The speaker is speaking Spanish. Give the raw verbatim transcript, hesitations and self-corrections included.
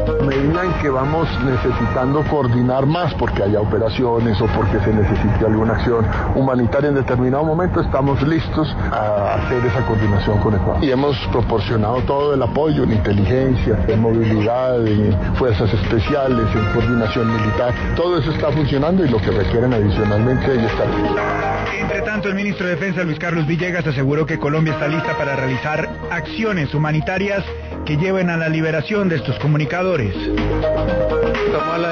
A medida en que vamos necesitando coordinar más porque haya operaciones o porque se necesite alguna acción humanitaria en determinado momento, estamos listos a hacer esa coordinación con Ecuador. Y hemos proporcionado todo el apoyo en inteligencia, en movilidad, en fuerzas especiales, en coordinación militar. Todo eso está funcionando y lo que requieren adicionalmente ahí está. Entre tanto, el ministro de Defensa, Luis Carlos Villegas, aseguró que Colombia está lista para realizar acciones humanitarias que lleven a la liberación de estos comunicadores.